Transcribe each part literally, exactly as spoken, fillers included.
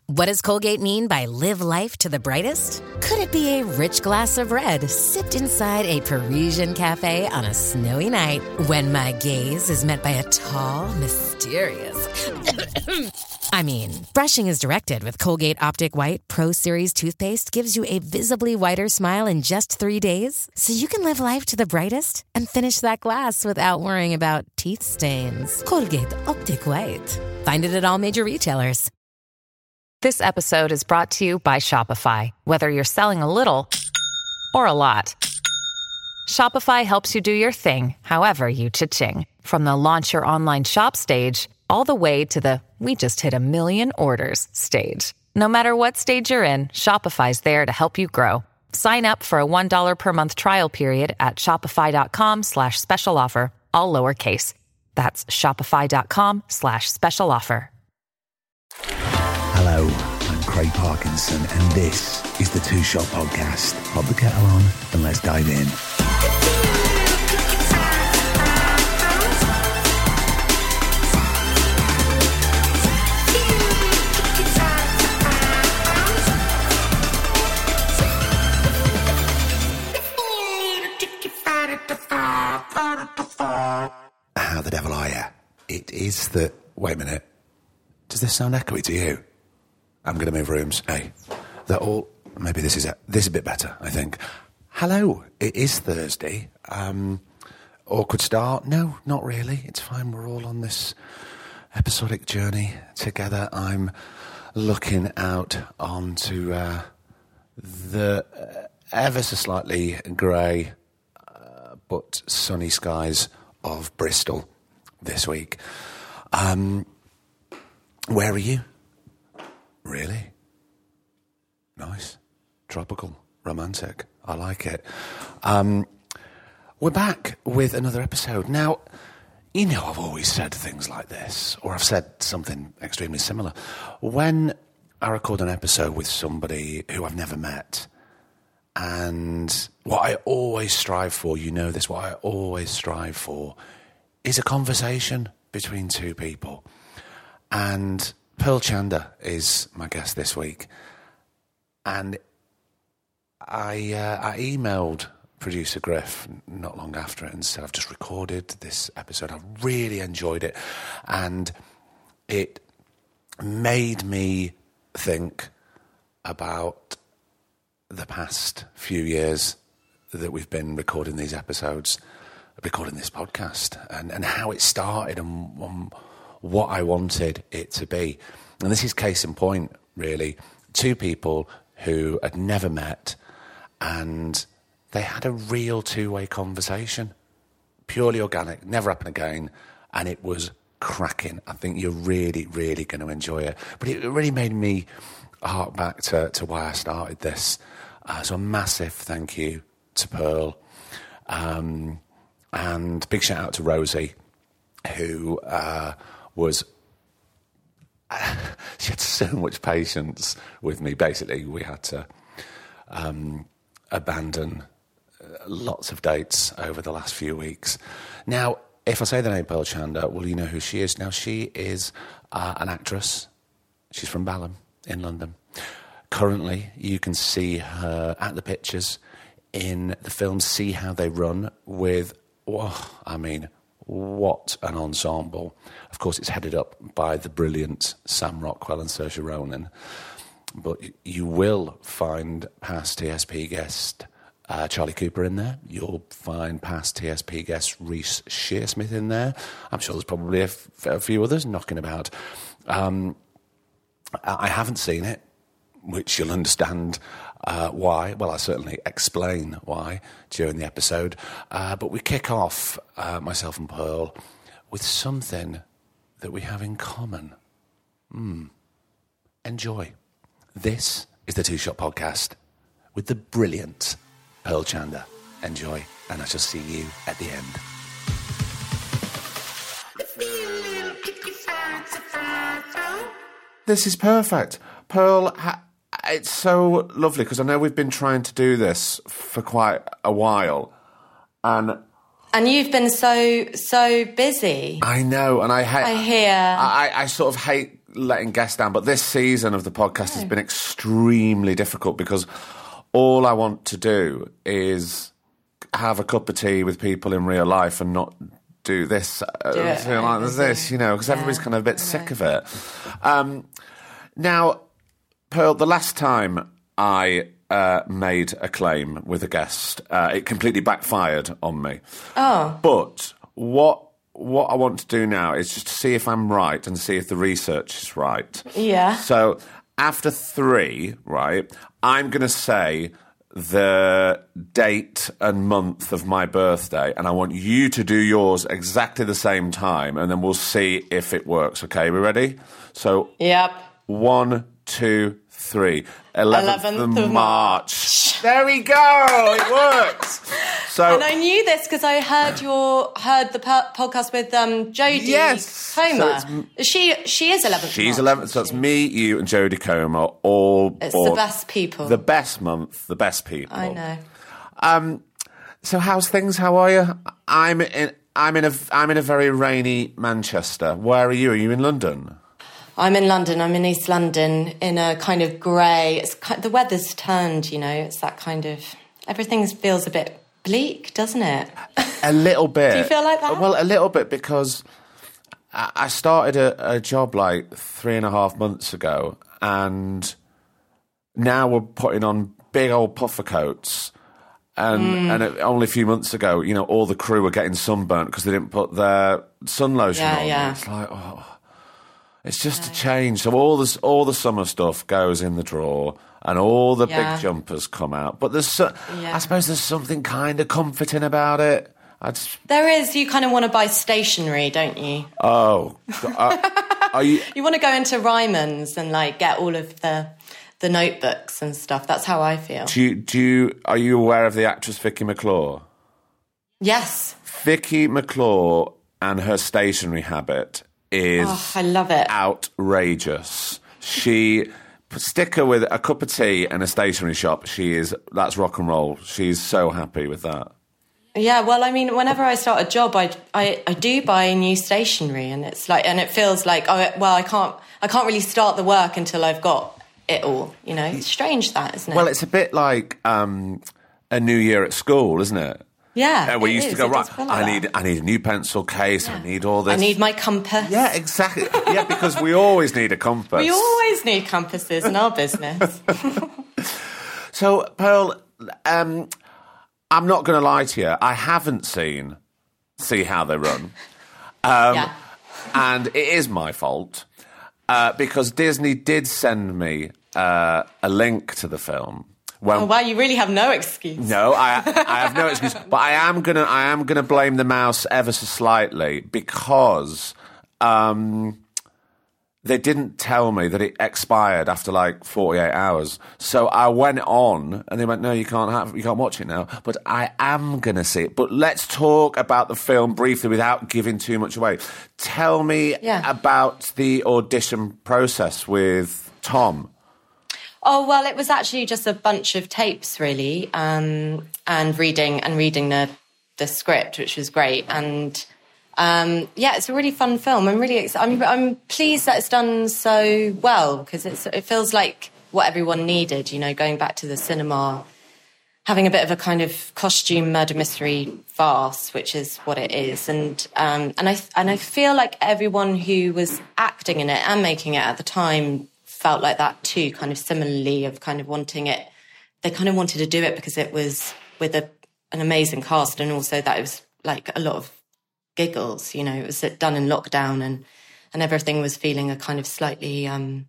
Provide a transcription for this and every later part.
What does Colgate mean by live life to the brightest? Could it be a rich glass of red sipped inside a Parisian cafe on a snowy night when my gaze is met by a tall, mysterious... I mean, brushing is directed with Colgate Optic White Pro Series toothpaste gives you a visibly whiter smile in just three days, so you can live life to the brightest and finish that glass without worrying about teeth stains. Colgate Optic White. Find it at all major retailers. This episode is brought to you by Shopify. Whether you're selling a little or a lot, Shopify helps you do your thing, however you cha-ching. From the launch your online shop stage, all the way to the we just hit a million orders stage. No matter what stage you're in, Shopify's there to help you grow. Sign up for a one dollar per month trial period at shopify.com slash special offer, all lowercase. That's shopify.com slash special offer. Hello, I'm Craig Parkinson, and this is the Two Shot Podcast. Pop the kettle on and let's dive in. How the devil are you? It is the... Wait a minute. Does this sound echoey to you? I'm going to move rooms. Hey, they're all... Maybe this is a, this is a bit better, I think. Hello, it is Thursday. Um, awkward start? No, not really. It's fine. We're all on this episodic journey together. I'm looking out onto uh, the ever so slightly grey uh, but sunny skies of Bristol this week. Um, where are you? Really? Nice. Tropical. Romantic. I like it. Um, we're back with another episode. Now, you know I've always said things like this, or I've said something extremely similar. When I record an episode with somebody who I've never met, and what I always strive for, you know this, what I always strive for is a conversation between two people. And Pearl Chanda is my guest this week, and I uh, I emailed producer Griff not long after it and said, I've just recorded this episode, I really enjoyed it, and it made me think about the past few years that we've been recording these episodes, recording this podcast, and, and how it started and um, what I wanted it to be. And this is case in point, really. Two people who had never met, and they had a real two-way conversation. Purely organic, never happened again, and it was cracking. I think you're really, really going to enjoy it. But it really made me hark back to, to why I started this. Uh, so a massive thank you to Pearl. Um, and big shout out to Rosie, who uh, was... she had so much patience with me. Basically, we had to um, abandon lots of dates over the last few weeks. Now, if I say the name Pearl Chanda, well, you know who she is. Now, she is uh, an actress. She's from Balham in London. Currently, you can see her at the pictures in the film See How They Run with, oh, I mean, what an ensemble. Of course, it's headed up by the brilliant Sam Rockwell and Saoirse Ronan. But you will find past T S P guest uh, Charlie Cooper in there. You'll find past T S P guest Reece Shearsmith in there. I'm sure there's probably a, f- a few others knocking about. Um, I haven't seen it, which you'll understand uh, why. Well, I certainly explain why during the episode. Uh, but we kick off, uh, myself and Pearl, with something that we have in common. Mm. Enjoy. This is the Two Shot Podcast with the brilliant Pearl Chanda. Enjoy, and I shall see you at the end. This is perfect. Pearl, ha- it's so lovely, because I know we've been trying to do this for quite a while, and... And you've been so, so busy. I know, and I hate... I hear. I, I sort of hate letting guests down, but this season of the podcast has been extremely difficult because all I want to do is have a cup of tea with people in real life and not do this, uh, do it, feel like there's this, you know, because yeah, everybody's kind of a bit sick of it. Um, now, Pearl, the last time I uh, made a claim with a guest, uh, it completely backfired on me. Oh. But what what I want to do now is just to see if I'm right and see if the research is right. Yeah. So after three, right, I'm going to say the date and month of my birthday, and I want you to do yours exactly the same time, and then we'll see if it works. Okay, we ready? So, yep. One, two, three. eleventh, eleventh of of March. There we go. It works. So, and I knew this because I heard your heard the per- podcast with um, Jodie yes. Comer. So she she is eleventh. She's eleventh. So it's me, you, and Jodie Comer. All it's born, the best people. The best month. The best people. I know. Um. So how's things? How are you? I'm in. I'm in a. I'm in a very rainy Manchester. Where are you? Are you in London? I'm in London. I'm in East London in a kind of grey. It's the weather's turned. You know, it's that kind of everything feels a bit bleak, doesn't it? A little bit. Do you feel like that? Well, a little bit because I started a, a job like three and a half months ago, and now we're putting on big old puffer coats. And, mm. and it, only a few months ago, you know, all the crew were getting sunburnt because they didn't put their sun lotion yeah, on. Yeah. It's like, oh, it's just yeah. a change. So all this, all the summer stuff goes in the drawer, and all the yeah. big jumpers come out. But there's, so, yeah. I suppose, there's something kind of comforting about it. I just, there is. You kind of want to buy stationery, don't you? Oh, uh, are you? You want to go into Ryman's and like get all of the the notebooks and stuff. That's how I feel. Do you, do you, are you aware of the actress Vicky McClure? Yes. Vicky McClure and her stationery habit is oh, I love it. outrageous. She stick her with a cup of tea and a stationery shop. She is that's rock and roll. She's so happy with that. Yeah, well, I mean, whenever I start a job, I, I, I do buy new stationery, and it's like, and it feels like, oh, well, I can't, I can't really start the work until I've got it all. You know, it's strange that, isn't it? Well, it's a bit like um, a new year at school, isn't it? Yeah, uh, we used is. to go it right. Like I that. need, I need a new pencil case. Yeah. I need all this. I need my compass. Yeah, exactly. Yeah, because we always need a compass. We always need compasses in our business. So, Pearl, um, I'm not going to lie to you. I haven't seen See How They Run, um, yeah. and it is my fault uh, because Disney did send me uh, a link to the film. When, oh wow, you really have no excuse. No, I I have no excuse, but I am gonna I am gonna blame the mouse ever so slightly because um, they didn't tell me that it expired after like forty-eight hours. So I went on, and they went, "No, you can't have you can't watch it now." But I am gonna see it. But let's talk about the film briefly without giving too much away. Tell me yeah. about the audition process with Tom. Oh, well, it was actually just a bunch of tapes, really, um, and reading and reading the the script, which was great. And, um, yeah, it's a really fun film. I'm really ex- I'm, I'm pleased that it's done so well because it's it feels like what everyone needed, you know, going back to the cinema, having a bit of a kind of costume murder mystery farce, which is what it is. And um, and I and I feel like everyone who was acting in it and making it at the time felt like that too, kind of similarly of kind of wanting it. They kind of wanted to do it because it was with a, an amazing cast, and also that it was like a lot of giggles, you know, it was done in lockdown, and, and everything was feeling a kind of slightly, um,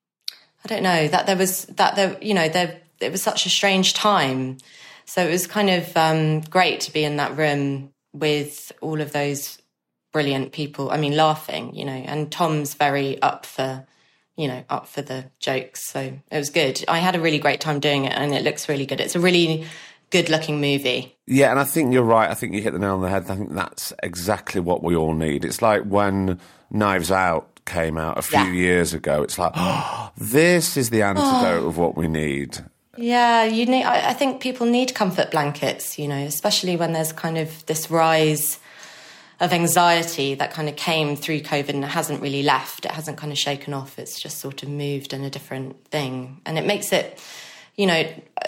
I don't know, that there was, that there, you know, there, it was such a strange time. So it was kind of um, great to be in that room with all of those brilliant people. I mean, laughing, you know, and Tom's very up for, you know, up for the jokes. So it was good. I had a really great time doing it, and it looks really good. It's a really good-looking movie. Yeah, and I think you're right. I think you hit the nail on the head. I think that's exactly what we all need. It's like when Knives Out came out a few yeah. years ago. It's like, oh, this is the antidote oh. of what we need. Yeah, you need. I, I think people need comfort blankets, you know, especially when there's kind of this rise of anxiety that kind of came through COVID, and it hasn't really left. It hasn't kind of shaken off. It's just sort of moved in a different thing. And it makes it, you know,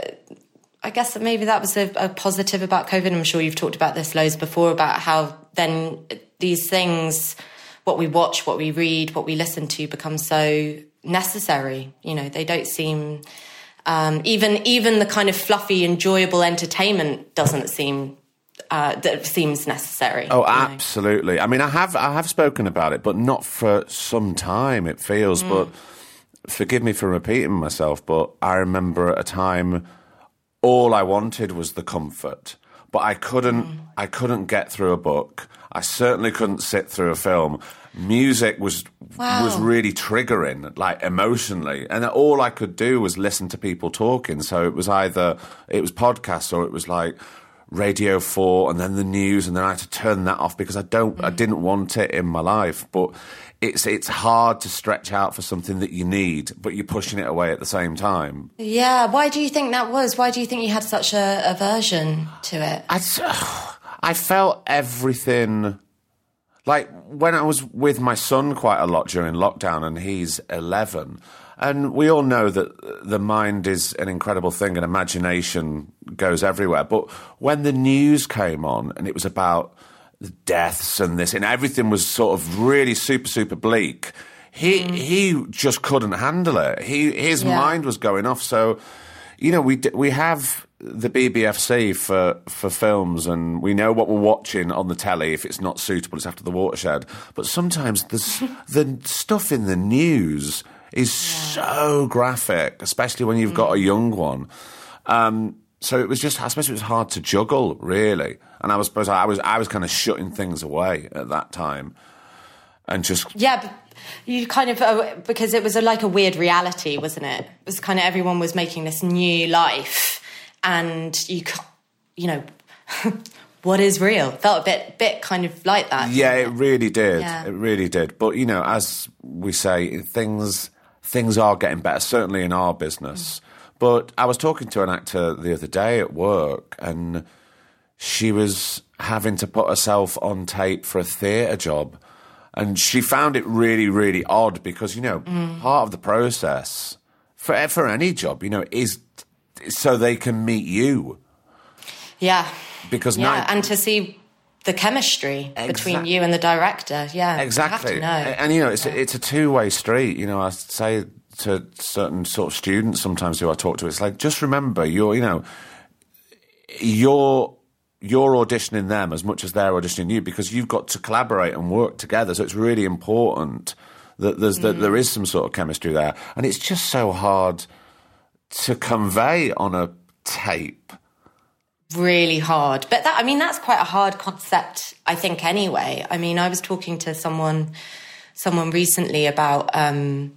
I guess that maybe that was a, a positive about COVID. I'm sure you've talked about this loads before, about how then these things, what we watch, what we read, what we listen to, become so necessary. You know, they don't seem, um, even even the kind of fluffy, enjoyable entertainment doesn't seem uh, that seems necessary. Oh, absolutely. Know? I mean, I have I have spoken about it, but not for some time. It feels, mm. but forgive me for repeating myself, but I remember at a time, all I wanted was the comfort, but I couldn't. Mm. I couldn't get through a book. I certainly couldn't sit through a film. Music was wow. was really triggering, like emotionally, and all I could do was listen to people talking. So it was either it was podcasts or it was like Radio Four, and then the news, and then I had to turn that off because I don't, mm. I didn't want it in my life. But it's it's hard to stretch out for something that you need, but you're pushing it away at the same time. Yeah. Why do you think that was? Why do you think you had such a aversion to it? I, I felt everything. Like, when I was with my son quite a lot during lockdown, and he's eleven, and we all know that the mind is an incredible thing and imagination goes everywhere. But when the news came on and it was about the deaths and this, and everything was sort of really super, super bleak, he mm. he just couldn't handle it. He His yeah. mind was going off. So, you know, we we have the B B F C for, for films, and we know what we're watching on the telly. If it's not suitable, it's After the Watershed. But sometimes the, the stuff in the news is yeah. so graphic, especially when you've got mm. a young one. Um, so it was just, I suppose it was hard to juggle, really. And I was suppose I was I was kind of shutting things away at that time, and just yeah. But you kind of uh, because it was a, like a weird reality, wasn't it? It was kind of everyone was making this new life. And you, you know, what is real? Felt a bit, bit kind of like that. Yeah, it? it really did. Yeah. It really did. But you know, as we say, things things are getting better. Certainly in our business. Mm. But I was talking to an actor the other day at work, and she was having to put herself on tape for a theatre job, and she found it really, really odd because you know, mm. part of the process for for any job, you know, is so they can meet you. Yeah. Because yeah, now, and to see the chemistry exa- between you and the director. Yeah. Exactly. You have to know. And, you know, it's, yeah. it's a two-way street. You know, I say to certain sort of students sometimes who I talk to, it's like, just remember, you're, you know, you're, you're auditioning them as much as they're auditioning you, because you've got to collaborate and work together. So it's really important that there's mm. that there is some sort of chemistry there. And it's just so hard to convey on a tape. Really hard. But that, I mean, that's quite a hard concept, I think, anyway. I mean, I was talking to someone someone recently about um,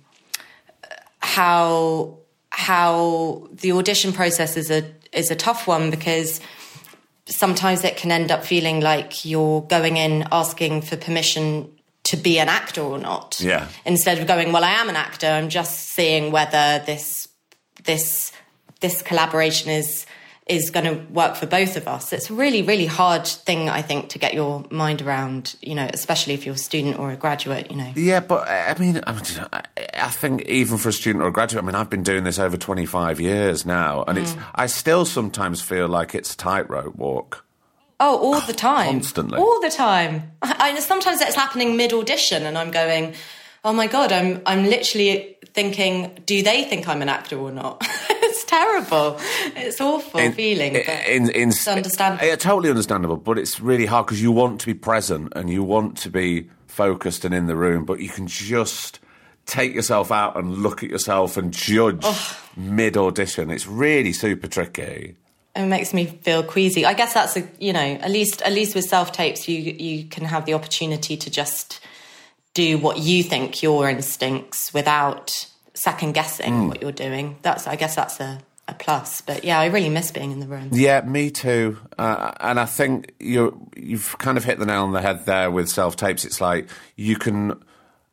how how the audition process is a is a tough one, because sometimes it can end up feeling like you're going in asking for permission to be an actor or not. Yeah. Instead of going, well, I am an actor, I'm just seeing whether this this this collaboration is is going to work for both of us. It's a really, really hard thing, I think, to get your mind around, you know, especially if you're a student or a graduate, you know. Yeah, but, I mean, I think even for a student or a graduate, I mean, I've been doing this over twenty-five years now, and mm. it's I still sometimes feel like it's a tightrope walk. Oh, all the time. Constantly. All the time. I, I, sometimes it's happening mid-audition, and I'm going, oh my God, I'm I'm literally thinking, do they think I'm an actor or not? It's terrible. It's awful in, feeling. But in, in, it's understandable. Yeah, totally understandable, but it's really hard because you want to be present and you want to be focused and in the room, but you can just take yourself out and look at yourself and judge oh. mid-audition. It's really super tricky. It makes me feel queasy. I guess that's a, you know, at least at least with self-tapes, you you can have the opportunity to just do what you think, your instincts, without second guessing mm. what you're doing. That's, I guess that's a, a plus. But yeah, I really miss being in the room. Yeah, me too. Uh, and I think you you've kind of hit the nail on the head there with self-tapes. It's like you can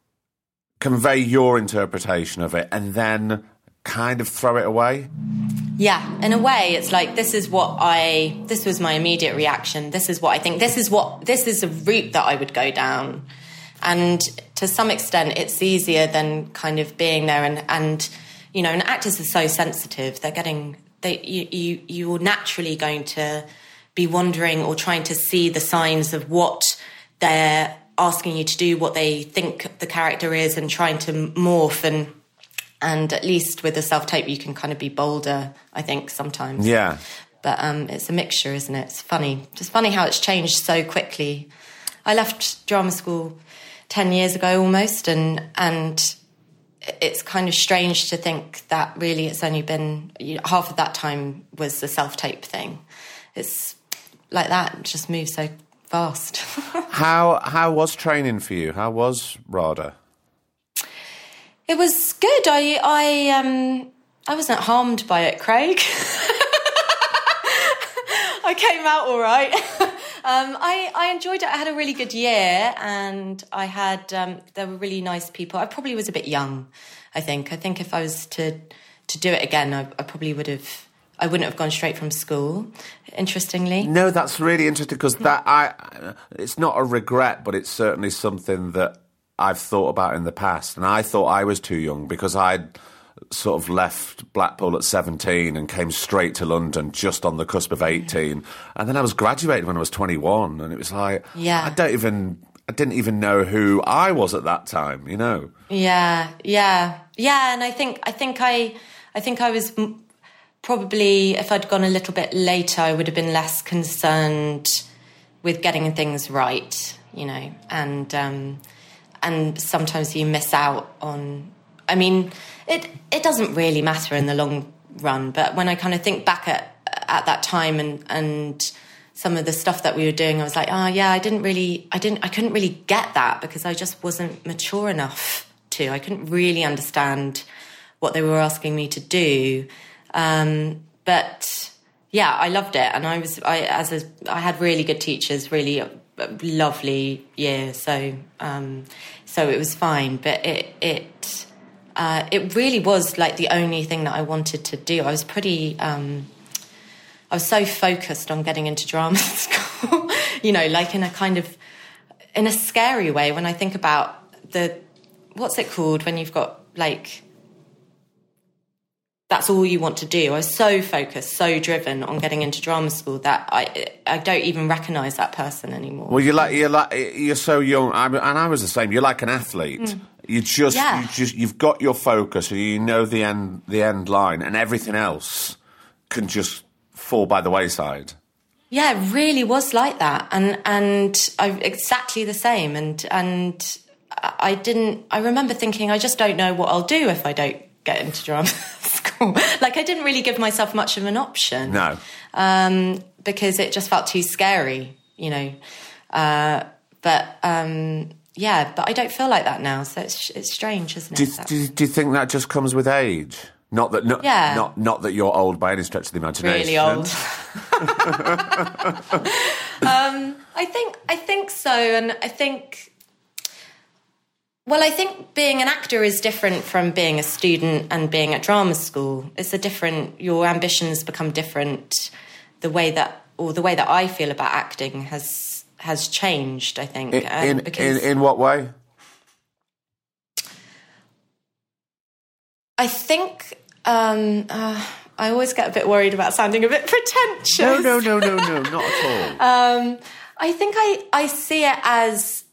convey your interpretation of it and then kind of throw it away. Yeah, in a way, it's like, this is what I, this was my immediate reaction. This is what I think. This is what, this is a route that I would go down. And to some extent, it's easier than kind of being there. And, and you know, and actors are so sensitive. They're getting, they, you, you, you're naturally going to be wondering or trying to see the signs of what they're asking you to do, what they think the character is, and trying to morph. And and at least with a self-tape, you can kind of be bolder, I think, sometimes. Yeah. But um, it's a mixture, isn't it? It's funny. It's funny how it's changed so quickly. I left drama school ten years ago almost, and and it's kind of strange to think that really it's only been, you know, half of that time was the self-tape thing. It's like that, it just moves so fast. how how was training for you? How was RADA? It was good. I I um I wasn't harmed by it, Craig. I came out all right. um, I I enjoyed it. I had a really good year, and I had um, there were really nice people. I probably was a bit young. I think. I think if I was to to do it again, I, I probably would have. I wouldn't have gone straight from school, interestingly. No, that's really interesting, because that I, it's not a regret, but it's certainly something that I've thought about in the past. And I thought I was too young, because I'd sort of left Blackpool at seventeen and came straight to London just on the cusp of eighteen. And then I was graduated when I was twenty-one, and it was like, yeah. I don't even, I didn't even know who I was at that time, you know? Yeah, yeah, yeah. And I think, I think I, I think I was... Probably, if I'd gone a little bit later, I would have been less concerned with getting things right, you know. And um, and sometimes you miss out on. I mean, it it doesn't really matter in the long run. But when I kind of think back at at that time and and some of the stuff that we were doing, I was like, oh yeah, I didn't really, I didn't, I couldn't really get that, because I just wasn't mature enough to. I couldn't really understand what they were asking me to do. Um, but yeah, I loved it. And I was, I, as a, I had really good teachers, really a, a lovely year. So, um, so it was fine, but it, it, uh, it really was like the only thing that I wanted to do. I was pretty, um, I was so focused on getting into drama school, you know, like in a kind of, in a scary way, when I think about the, what's it called when you've got like, that's all you want to do. I was so focused, so driven on getting into drama school that I I don't even recognise that person anymore. Well, you're like you're like you're so young, I'm, and I was the same. You're like an athlete. Mm. You just yeah. you just you've got your focus, and you know the end the end line, and everything else can just fall by the wayside. Yeah, it really was like that, and and I exactly the same. And and I didn't. I remember thinking, I just don't know what I'll do if I don't get into drama school. Like, I didn't really give myself much of an option. No. Um, because it just felt too scary, you know. Uh, but, um, yeah, but I don't feel like that now, so it's it's strange, isn't do, it? Do, do you think that just comes with age? Not that, not, yeah. not, not that you're old by any stretch of the imagination. Really old. um, I think, I think so, and I think... Well, I think being an actor is different from being a student and being at drama school. It's a different, your ambitions become different. The way that, or the way that I feel about acting has has changed, I think. In, um, in, because in, in what way? I think, um, uh, I always get a bit worried about sounding a bit pretentious. No, no, no, no, no, not at all. um, I think I, I see it as...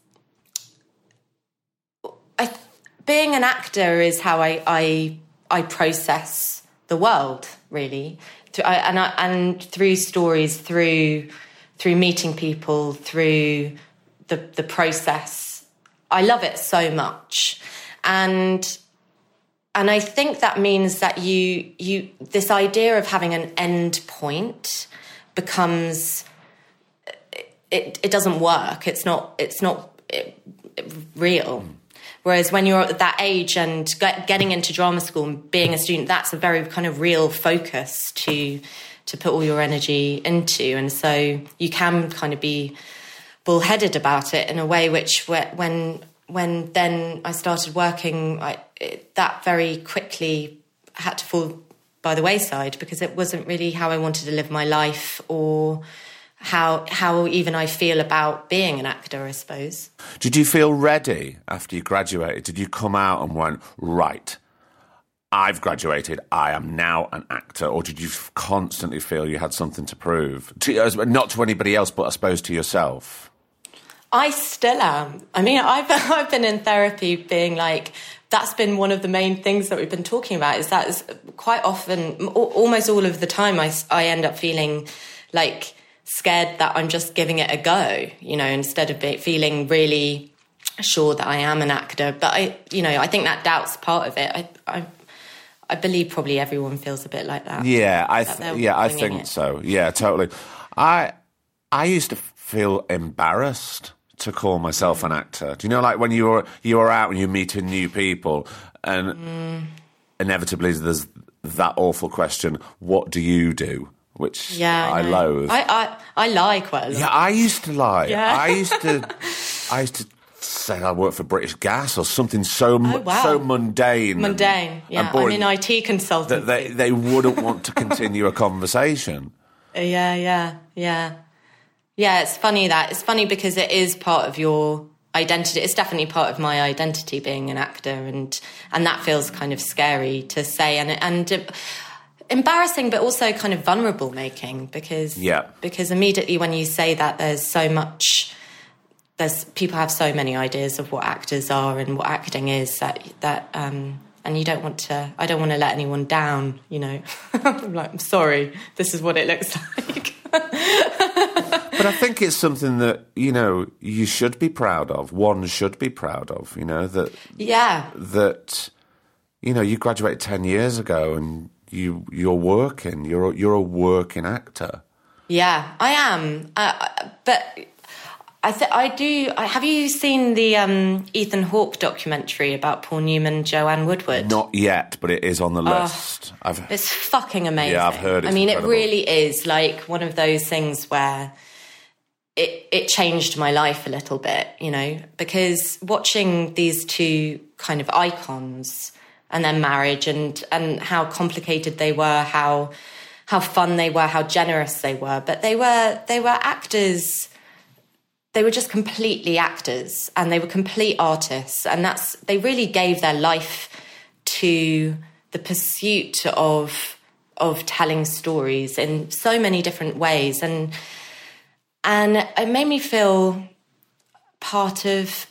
I, being an actor is how I, I I process the world, really, I, and I, and through stories, through through meeting people, through the the process. I love it so much, and and I think that means that you you this idea of having an end point becomes it it doesn't work. It's not it's not it, it, real. Whereas when you're at that age and get, getting into drama school and being a student, that's a very kind of real focus to to put all your energy into. And so you can kind of be bullheaded about it in a way which when when then I started working, I, it, that very quickly had to fall by the wayside because it wasn't really how I wanted to live my life or how how even I feel about being an actor, I suppose. Did you feel ready after you graduated? Did you come out and went, right, I've graduated, I am now an actor? Or did you constantly feel you had something to prove? To, not to anybody else, but I suppose to yourself. I still am. I mean, I've, I've been in therapy being like, that's been one of the main things that we've been talking about, is that is quite often, almost all of the time, I, I end up feeling like scared that I'm just giving it a go, you know, instead of be, feeling really sure that I am an actor. But I, you know, I think that doubt's part of it. I, I, I believe probably everyone feels a bit like that. Yeah, I, th- yeah, I think it. so. Yeah, totally. I, I used to feel embarrassed to call myself an actor. Do you know, like when you were you were out and you're meeting new people, and mm. inevitably there's that awful question: what do you do? Which yeah, I, I loathe. I, I I lie quite a lot. Yeah, I used to lie. Yeah. I used to I used to say I work for British Gas or something so oh, wow. so mundane. Mundane, and, yeah. and boring I'm in I T consultancy. that they they wouldn't want to continue a conversation. Uh, yeah, yeah, yeah. Yeah, it's funny that. It's funny because it is part of your identity. It's definitely part of my identity, being an actor, and and that feels kind of scary to say, and and uh, embarrassing, but also kind of vulnerable making, because yeah. because immediately when you say that, there's so much. There's people have so many ideas of what actors are and what acting is that that um, and you don't want to. I don't want to let anyone down. You know, I'm like, I'm sorry. This is what it looks like. But I think it's something that, you know, you should be proud of. One should be proud of, you know, that... Yeah. That, you know, you graduated ten years ago and you, you're working. You're, you're a working actor. Yeah, I am. Uh, but I th- I do... I, have you seen the um, Ethan Hawke documentary about Paul Newman, Joanne Woodward? Not yet, but it is on the list. Oh, I've, it's fucking amazing. Yeah, I've heard it's I mean, incredible. It really is like one of those things where... It, it changed my life a little bit, you know, because watching these two kind of icons and their marriage and, and how complicated they were, how how fun they were, how generous they were, but they were they were actors. They were just completely actors, and they were complete artists, and that's they really gave their life to the pursuit of of telling stories in so many different ways, and. And it made me feel part of,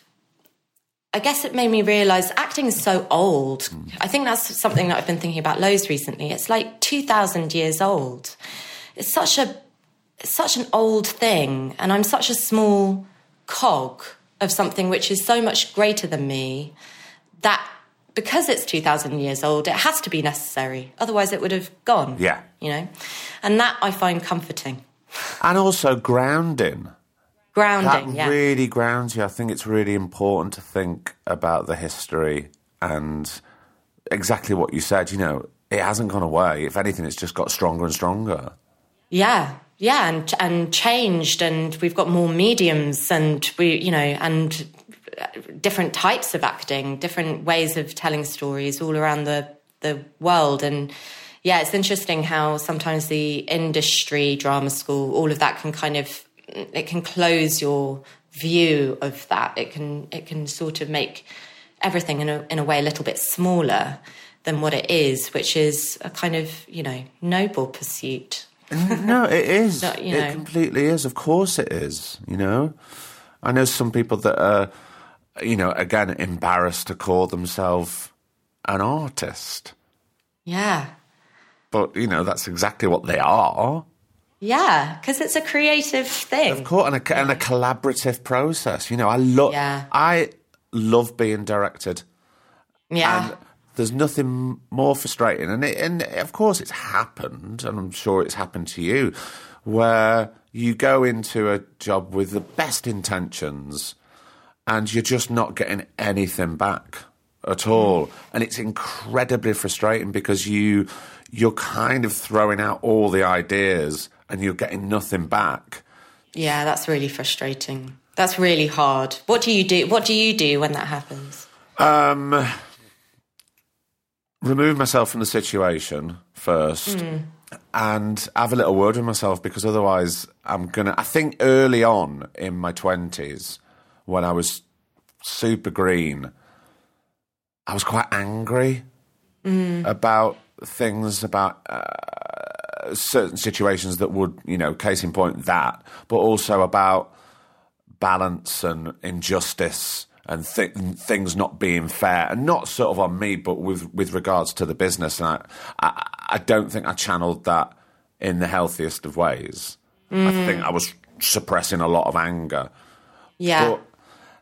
I guess it made me realise acting is so old. I think that's something that I've been thinking about loads recently. It's like two thousand years old. It's such a, it's such an old thing. And I'm such a small cog of something which is so much greater than me that because it's two thousand years old, it has to be necessary. Otherwise it would have gone. Yeah. You know? And that I find comforting. And also grounding. Grounding, that yeah. really grounds you. I think it's really important to think about the history and exactly what you said. You know, it hasn't gone away. If anything, it's just got stronger and stronger. Yeah, yeah, and and changed, and we've got more mediums, and we, you know, and different types of acting, different ways of telling stories all around the the world, and. Yeah, it's interesting how sometimes the industry, drama school, all of that can kind of, it can close your view of that. It can it can sort of make everything in a in a way a little bit smaller than what it is, which is a kind of, you know, noble pursuit. No, it is. Not, you it know. completely is. Of course it is, you know. I know some people that are, you know, again, embarrassed to call themselves an artist. Yeah. But, you know, that's exactly what they are. Yeah, because it's a creative thing. Of course, and a, and a collaborative process. You know, I love Yeah. I love being directed. Yeah. And there's nothing more frustrating. And, it, and of course it's happened, and I'm sure it's happened to you, where you go into a job with the best intentions and you're just not getting anything back at all. And it's incredibly frustrating because you... you're kind of throwing out all the ideas and you're getting nothing back. Yeah, that's really frustrating. That's really hard. What do you do? What do you do when that happens? Um, remove myself from the situation first mm. and have a little word with myself, because otherwise I'm going to... I think early on in my twenties, when I was super green, I was quite angry mm. about things, about uh, certain situations that would, you know, case in point that, but also about balance and injustice and th- things not being fair, and not sort of on me, but with with regards to the business. And I, I, I don't think I channeled that in the healthiest of ways. Mm. I think I was suppressing a lot of anger. Yeah. But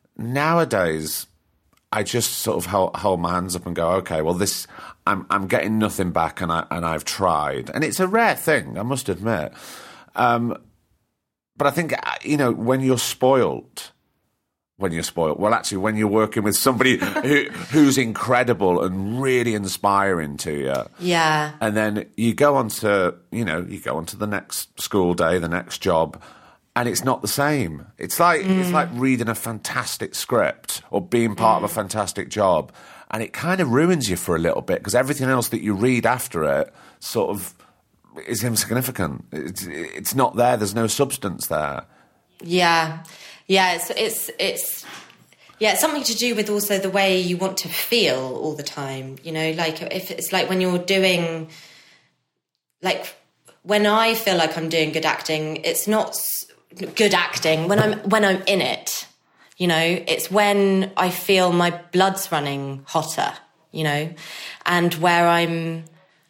nowadays, I just sort of hold, hold my hands up and go, okay, well, this, I'm I'm getting nothing back, and I and I've tried, and it's a rare thing, I must admit. Um, but I think, you know, when you're spoilt. When you're spoiled. Well, actually, when you're working with somebody who, who's incredible and really inspiring to you. Yeah. And then you go on to, you know, you go on to the next school day, the next job, and it's not the same. It's like mm. it's like reading a fantastic script or being part mm. of a fantastic job, and it kind of ruins you for a little bit, because everything else that you read after it sort of is insignificant. It's, it's not there. There's no substance there. Yeah. Yeah, it's, it's, it's, yeah, it's something to do with also the way you want to feel all the time. You know, like if it's like when you're doing, like when I feel like I'm doing good acting, it's not good acting when I'm, when I'm in it, you know, it's when I feel my blood's running hotter, you know, and where I'm,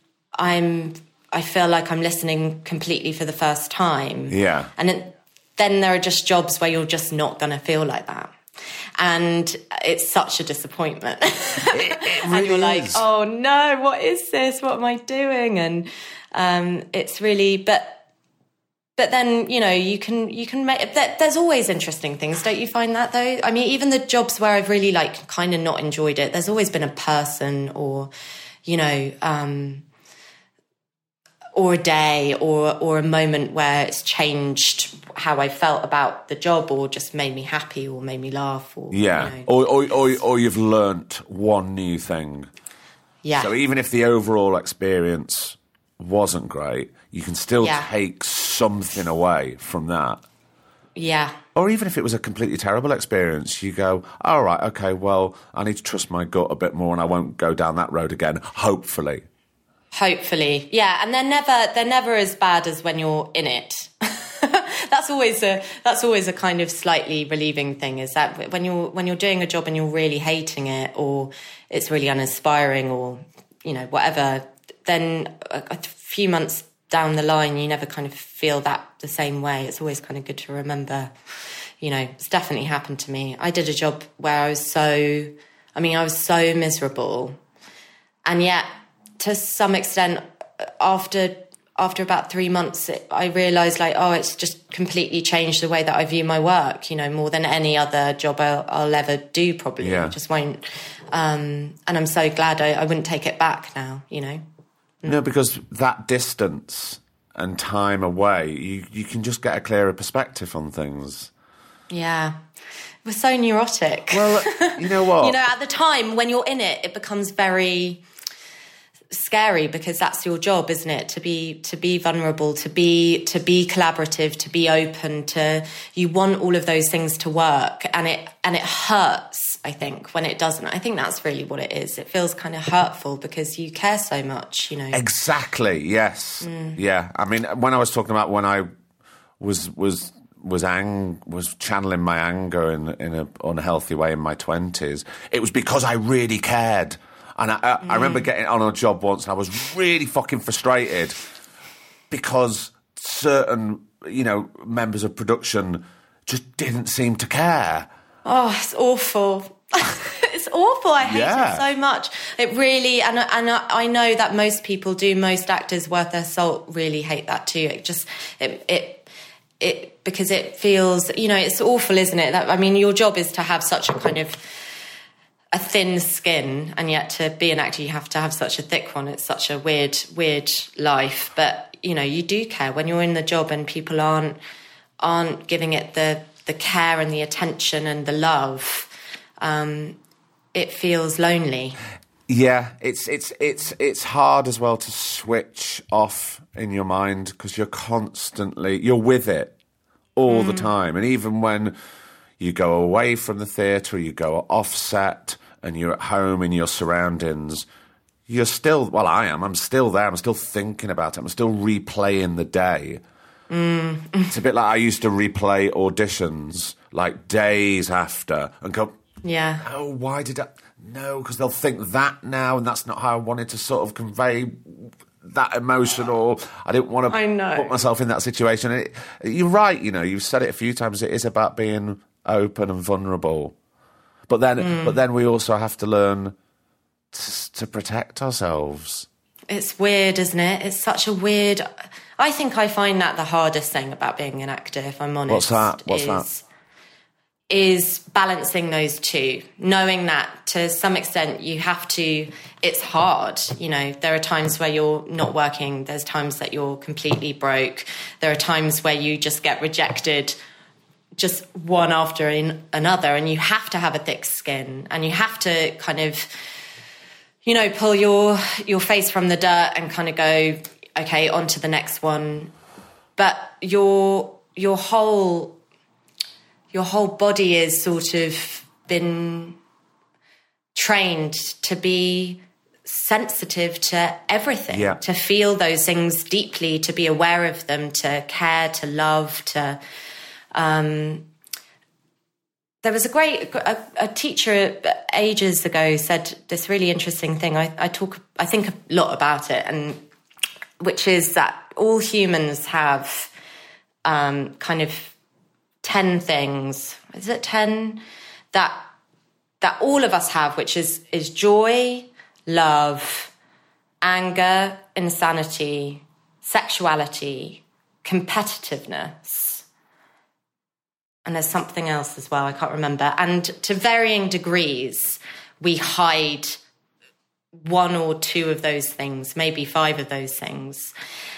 I'm, I feel like I'm listening completely for the first time. Yeah. And it, then there are just jobs where you're just not going to feel like that. And it's such a disappointment. It, it really and you're like, is. oh no, what is this? What am I doing? And um, it's really, but but then, you know, you can, you can make, there's always interesting things. Don't you find that though? I mean, even the jobs where I've really like kind of not enjoyed it, there's always been a person or, you know, um, or a day or or a moment where it's changed how I felt about the job, or just made me happy or made me laugh. Or, yeah, you know. or, or, or, or you've learnt one new thing. Yeah. So even if the overall experience wasn't great, you can still yeah. take something away from that. Yeah. Or even if it was a completely terrible experience, you go, all right, okay, well, I need to trust my gut a bit more and I won't go down that road again, hopefully. Hopefully, yeah, and they're never they're never as bad as when you're in it. that's always a that's always a kind of slightly relieving thing. Is that when you're when you're doing a job and you're really hating it, or it's really uninspiring, or you know whatever, then a, a few months down the line, you never kind of feel that the same way. It's always kind of good to remember. You know, it's definitely happened to me. I did a job where I was so, I mean, I was so miserable, and yet, to some extent, after after about three months, it, I realised, like, oh, it's just completely changed the way that I view my work, you know, more than any other job I'll, I'll ever do, probably. Yeah. I just won't. Um, and I'm so glad I, I wouldn't take it back now, you know. Mm. No, because that distance and time away, you, you can just get a clearer perspective on things. Yeah. We're so neurotic. Well, you know what? You know, at the time, when you're in it, it becomes very scary, because that's your job, isn't it? To be to be vulnerable, to be to be collaborative, to be open, to you want all of those things to work, and it and it hurts, I think, when it doesn't. I think that's really what it is. It feels kind of hurtful because you care so much, you know. Exactly, yes. Mm. Yeah. I mean, when I was talking about when I was was was ang was channeling my anger in in an unhealthy way in my twenties, it was because I really cared. And I, I, mm. I remember getting on a job once and I was really fucking frustrated because certain, you know, members of production just didn't seem to care. Oh, it's awful. It's awful. I hate yeah. it so much. It really, and, and I know that most people do, most actors worth their salt really hate that too. It just, it, it, it, because it feels, you know, it's awful, isn't it? That, I mean, your job is to have such a kind of, a thin skin, and yet to be an actor you have to have such a thick one. It's such a weird weird life, but you know, you do care when you're in the job and people aren't aren't giving it the the care and the attention and the love. Um it feels lonely. Yeah, it's it's it's it's hard as well to switch off in your mind because you're constantly you're with it all mm. the time, and even when you go away from the theatre, you go off set, and you're at home in your surroundings, you're still well. I am. I'm still there. I'm still thinking about it. I'm still replaying the day. Mm. It's a bit like I used to replay auditions like days after and go, yeah, oh, why did I? No, because they'll think that now, and that's not how I wanted to sort of convey that emotion, or I didn't want to put myself in that situation. It, you're right, you know, you've said it a few times, it is about being open and vulnerable. But then, mm. but then we also have to learn to, to protect ourselves. It's weird, isn't it? It's such a weird... I think I find that the hardest thing about being an actor, if I'm honest. What's that? What's is, that? Is balancing those two. Knowing that to some extent you have to... It's hard, you know. There are times where you're not working. There's times that you're completely broke. There are times where you just get rejected just one after in another, and you have to have a thick skin, and you have to kind of... you know, pull your your face from the dirt and kind of go, okay, on to the next one. But your your whole your whole body is sort of been trained to be sensitive to everything, yeah. to feel those things deeply, to be aware of them, to care, to love, to... Um, There was a great a, a teacher ages ago said this really interesting thing. I, I talk, I think a lot about it, and which is that all humans have um, kind of ten things. Is it ten that that all of us have? Which is is joy, love, anger, insanity, sexuality, competitiveness. And there's something else as well, I can't remember. And to varying degrees, we hide one or two of those things, maybe five of those things.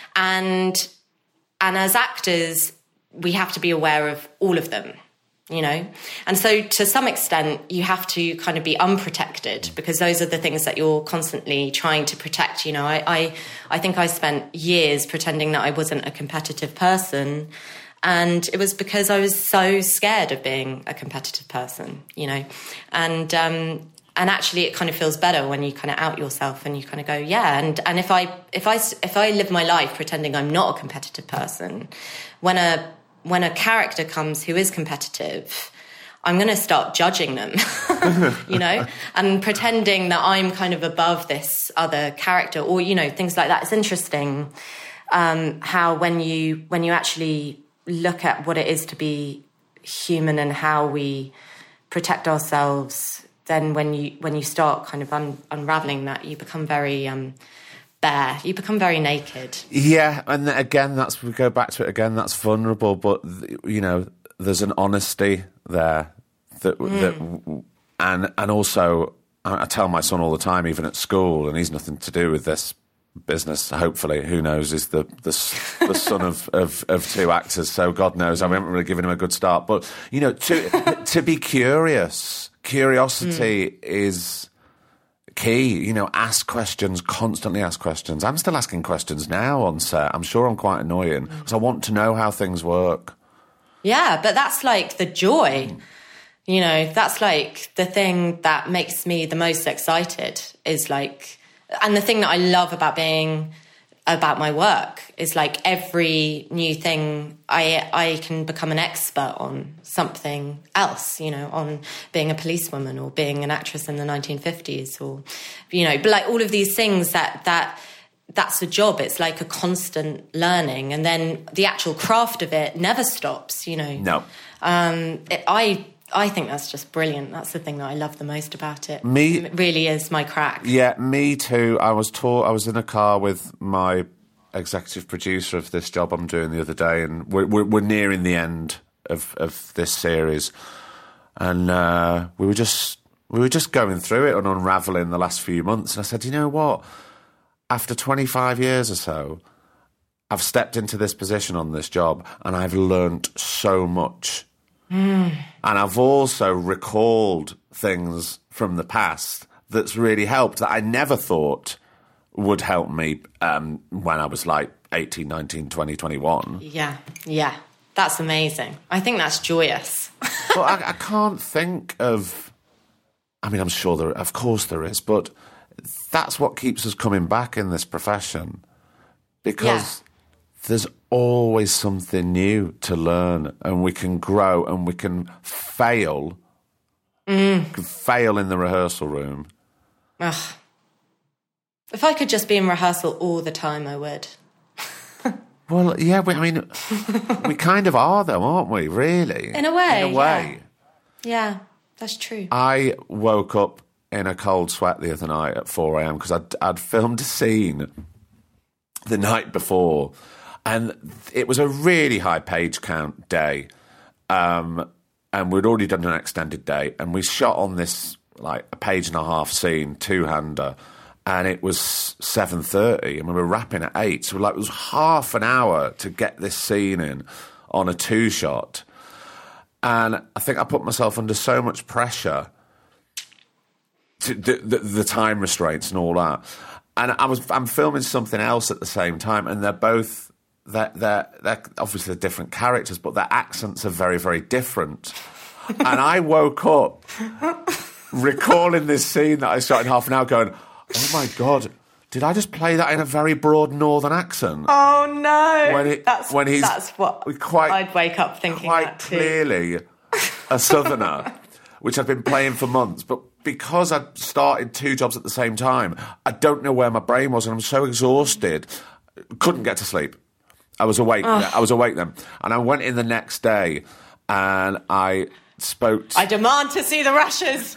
And and as actors, we have to be aware of all of them, you know? And so to some extent, you have to kind of be unprotected because those are the things that you're constantly trying to protect. You know, I I, I think I spent years pretending that I wasn't a competitive person. And it was because I was so scared of being a competitive person, you know. And um, and actually, it kind of feels better when you kind of out yourself and you kind of go, yeah. And and if I if I if I live my life pretending I'm not a competitive person, when a when a character comes who is competitive, I'm going to start judging them, you know, and pretending that I'm kind of above this other character, or you know, things like that. It's interesting um, how when you when you actually look at what it is to be human and how we protect ourselves, then when you when you start kind of un, unraveling that, you become very um, bare. You become very naked. Yeah, and again, that's we go back to it again. That's vulnerable, but you know, there's an honesty there that mm. that, and and also I, I tell my son all the time, even at school, and he's nothing to do with this business, hopefully, who knows, is the the, the son of, of, of two actors, so God knows, I haven't really given him a good start. But, you know, to to be curious, curiosity mm. is key. You know, ask questions, constantly ask questions. I'm still asking questions now on set. I'm sure I'm quite annoying, because mm. I want to know how things work. Yeah, but that's like the joy. Mm. You know, that's like the thing that makes me the most excited is like... And the thing that I love about being about my work is like every new thing I I can become an expert on something else, you know, on being a policewoman or being an actress in the nineteen fifties or, you know, but like all of these things that that that's a job. It's like a constant learning, and then the actual craft of it never stops, you know. No. Um, it, I. I think that's just brilliant. That's the thing that I love the most about it. Me, it really is my crack. Yeah, me too. I was taught. I was in a car with my executive producer of this job I'm doing the other day, and we're we're, we're nearing the end of, of this series, and uh, we were just we were just going through it and unraveling the last few months. And I said, you know what? After twenty-five years or so, I've stepped into this position on this job, and I've learnt so much. Mm. And I've also recalled things from the past that's really helped that I never thought would help me um, when I was like eighteen, nineteen, twenty, twenty-one. Yeah, yeah. That's amazing. I think that's joyous. But I, I can't think of... I mean, I'm sure there... Of course there is, but that's what keeps us coming back in this profession. Because yeah. there's always something new to learn, and we can grow, and we can fail. Mm. We can fail in the rehearsal room. Ugh. If I could just be in rehearsal all the time, I would. Well, yeah, we, I mean, we kind of are, though, aren't we, really? In a way, In a way. Yeah, yeah, that's true. I woke up in a cold sweat the other night at four a.m. because I'd, I'd filmed a scene the night before, and it was a really high page count day, um, and we'd already done an extended day, and we shot on this, like, a page and a half scene, two-hander, and it was seven thirty, and we were wrapping at eight, so like it was half an hour to get this scene in on a two-shot. And I think I put myself under so much pressure, to the, the, the time restraints and all that. And I was I'm filming something else at the same time, and they're both they're they're, they're obviously different characters, but their accents are very, very different. And I woke up recalling this scene that I shot in half an hour, going, oh my God, did I just play that in a very broad northern accent? Oh no. When it, that's, when he's that's what quite, I'd wake up thinking quite that too. clearly a southerner, which I'd been playing for months, but because I'd started two jobs at the same time, I don't know where my brain was, and I'm so exhausted, couldn't get to sleep. I was awake. Oh. I was awake then. And I went in the next day and I spoke to... I demand to see the rashes.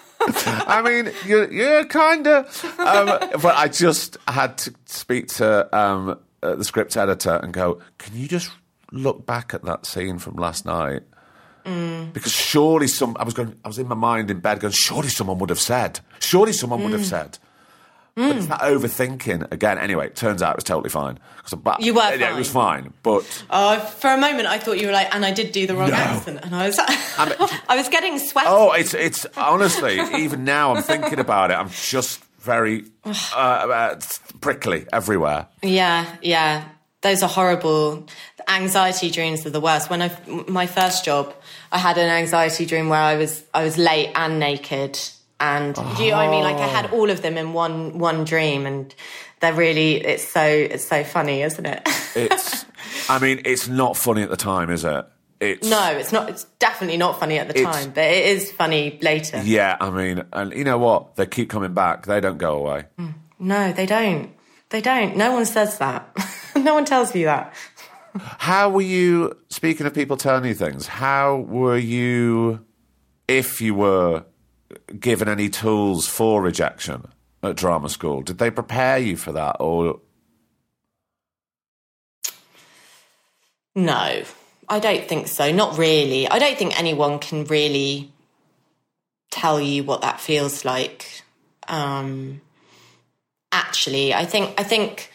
I mean, you're, you're kind of... Um, but I just had to speak to um, uh, the script editor and go, can you just look back at that scene from last night? Mm. Because surely some... I was going. I was in my mind in bed going, surely someone would have said. Surely someone mm. would have said. Mm. But it's that overthinking again. Anyway, it turns out it was totally fine. But, you were fine. Yeah, it was fine. But uh, for a moment, I thought you were like, and I did do the wrong no. accent, and I was, I, mean, I was getting sweaty. Oh, it's it's honestly, even now I'm thinking about it, I'm just very uh, uh, prickly everywhere. Yeah, yeah, those are horrible. Anxiety dreams are the worst. When I my first job, I had an anxiety dream where I was I was late and naked. And oh. do you know what I mean? Like I had all of them in one one dream, and they're really it's so it's so funny, isn't it? It's, I mean, it's not funny at the time, is it? It's no, it's not. It's definitely not funny at the time, but it is funny later. Yeah, I mean, and you know what? They keep coming back. They don't go away. Mm. No, they don't. They don't. No one says that. No one tells you that. How were you? Speaking of people telling you things, how were you? If you were given any tools for rejection at drama school? Did they prepare you for that, or...? No, I don't think so. Not really. I don't think anyone can really tell you what that feels like. Um, actually, I think... I think...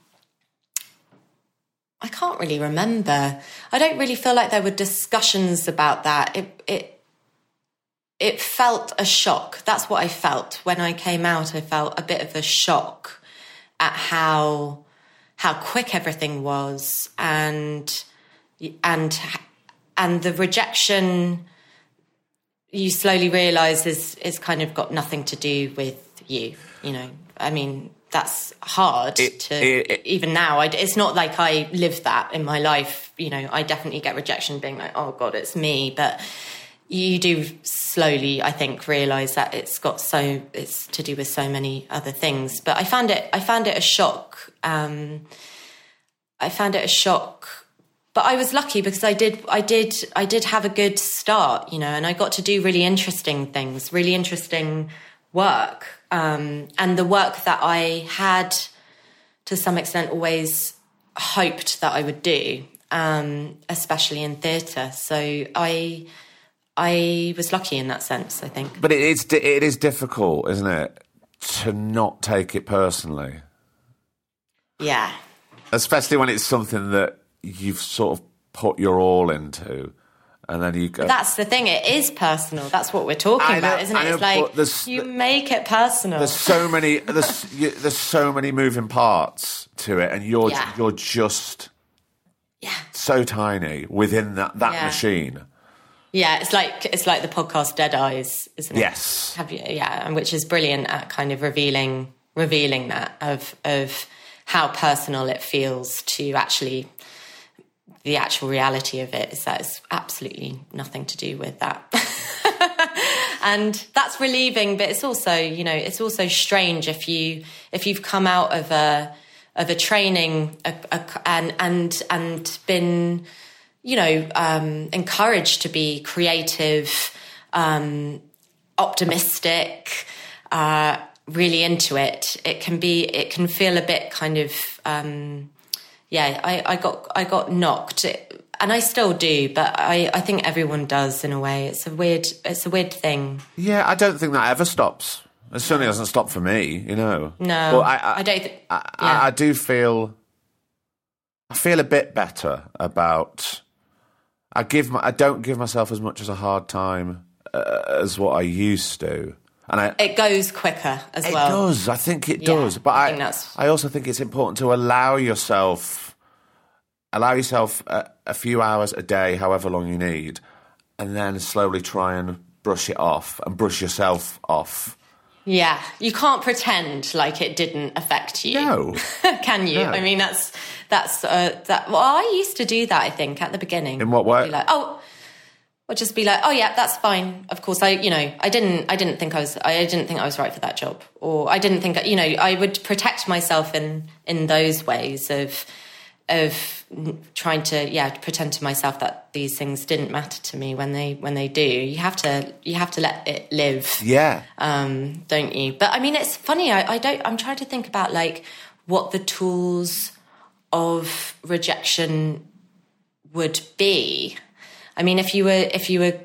I can't really remember. I don't really feel like there were discussions about that. It... it It felt a shock. That's what I felt. When I came out, I felt a bit of a shock at how how quick everything was, and and and the rejection you slowly realise is is kind of got nothing to do with you. You know, I mean, that's hard it, to it, it, even now. I, it's not like I lived that in my life. You know, I definitely get rejection, being like, oh God, it's me, but. You do slowly, I think, realise that it's got so it's to do with so many other things. But I found it, I found it a shock. Um, I found it a shock, but I was lucky because I did, I did, I did have a good start, you know, and I got to do really interesting things, really interesting work, um, and the work that I had, to some extent, always hoped that I would do, um, especially in theatre. So I. I was lucky in that sense, I think. But it is it is difficult, isn't it, to not take it personally? Yeah. Especially when it's something that you've sort of put your all into. And then you go... But that's the thing, it is personal. That's what we're talking I know, about, isn't it? I know, it's like, but there's- you make it personal. There's so many... There's, you, there's so many moving parts to it, and you're Yeah. you're just yeah. so tiny within that, that Yeah. machine. Yeah, it's like it's like the podcast Dead Eyes, isn't it? Yes. Have you? Yeah, and which is brilliant at kind of revealing revealing that of of how personal it feels to actually... The actual reality of it is that it's absolutely nothing to do with that. And that's relieving, but it's also, you know, it's also strange if you if you've come out of a of a training a, a, and and and been, you know, um, encouraged to be creative, um, optimistic, uh, really into it. It can be it can feel a bit kind of. Um, Yeah, I, I got I got knocked, and I still do, but I, I think everyone does in a way. It's a weird it's a weird thing. Yeah, I don't think that ever stops. It certainly doesn't stop for me, you know. No, well, I, I, I don't. Th- I, yeah. I, I do feel. I feel a bit better about. I give. My, I don't give myself as much as a hard time uh, as what I used to. And I, it goes quicker as it well. It does. I think it Yeah, does. But I I, think that's- I also think it's important to allow yourself, allow yourself a, a few hours a day, however long you need, and then slowly try and brush it off and brush yourself off. Yeah, you can't pretend like it didn't affect you. No, can you? No. I mean, that's that's uh, that. Well, I used to do that. I think at the beginning. In what way? Be like, oh. Or just be like, oh yeah, that's fine. Of course, I, you know, I didn't, I didn't think I was, I didn't think I was right for that job, or I didn't think, you know, I would protect myself in in those ways of of trying to, yeah, pretend to myself that these things didn't matter to me when they when they do. You have to, you have to let it live, yeah, um, don't you? But I mean, it's funny. I, I don't. I'm trying to think about like what the tools of rejection would be. I mean, if you were, if you were,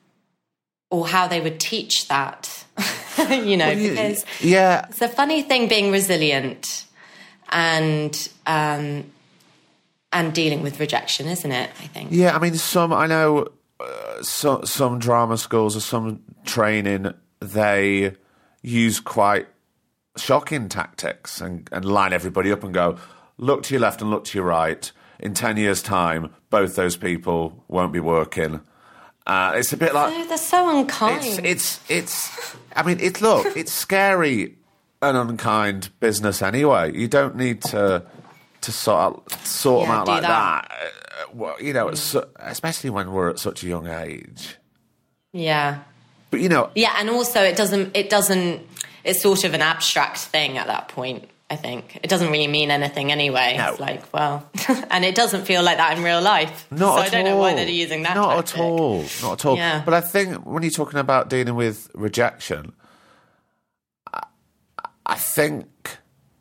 or how they would teach that, you know, well, you, because yeah, it's a funny thing being resilient and um, and dealing with rejection, isn't it? I think. yeah. I mean, some I know, uh, so, some drama schools or some training they use quite shocking tactics and, and line everybody up and go, look to your left and look to your right. In ten years' time, both those people won't be working. Uh, it's a bit like... Oh, they're so unkind. It's, it's, it's... I mean, it's look, it's scary and unkind business anyway. You don't need to to sort out, sort Yeah, them out do like that. that. Uh, well, you know, it's, especially when we're at such a young age. Yeah. But, you know... Yeah, and also it doesn't, it doesn't, it's sort of an abstract thing at that point. I think it doesn't really mean anything anyway. No. It's like, well, and it doesn't feel like that in real life. Not so at all. I don't know why they're using that. Not tactic. at all. Not at all. Yeah. But I think when you're talking about dealing with rejection, I, I think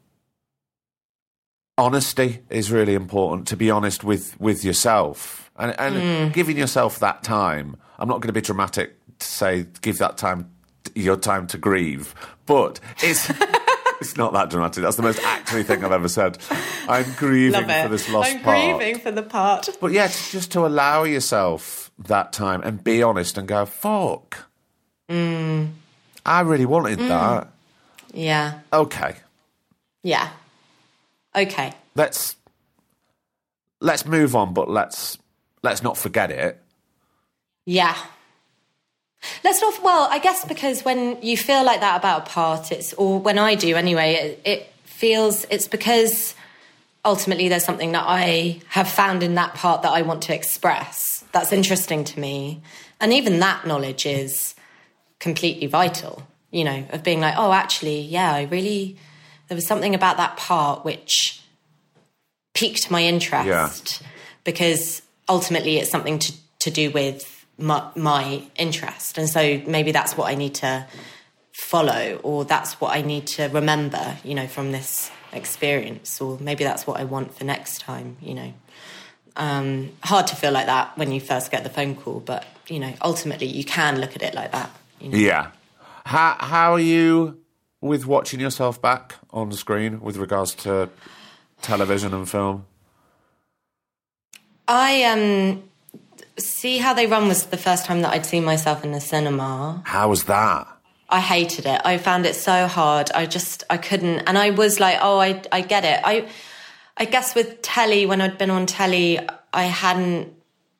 honesty is really important. To be honest with, with yourself and, and Mm. giving yourself that time. I'm not going to be dramatic to say give that time, your time to grieve, but it's. It's not that dramatic. That's the most actory thing I've ever said. I'm grieving for this lost I'm part. I'm grieving for the part. But yeah, it's just to allow yourself that time and be honest and go, fuck. Mm. I really wanted Mm. that. Yeah. Okay. Yeah. Okay. Let's let's move on, but let's let's not forget it. Yeah. Let's not, well, I guess because when you feel like that about a part, it's, or when I do anyway, it, it feels, it's because ultimately there's something that I have found in that part that I want to express. That's interesting to me. And even that knowledge is completely vital, you know, of being like, oh, actually, yeah, I really, there was something about that part which piqued my interest Yeah. because ultimately it's something to, to do with My, my interest, and so maybe that's what I need to follow, or that's what I need to remember, you know, from this experience, or maybe that's what I want for next time, you know. Um, hard to feel like that when you first get the phone call, but, you know, ultimately you can look at it like that, you know. Yeah. How, how are you with watching yourself back on the screen with regards to television and film? I um See How They Run was the first time that I'd seen myself in the cinema. How was that? I hated it. I found it so hard. I just, I couldn't. And I was like, oh, I, I get it. I, I guess with telly, when I'd been on telly, I hadn't.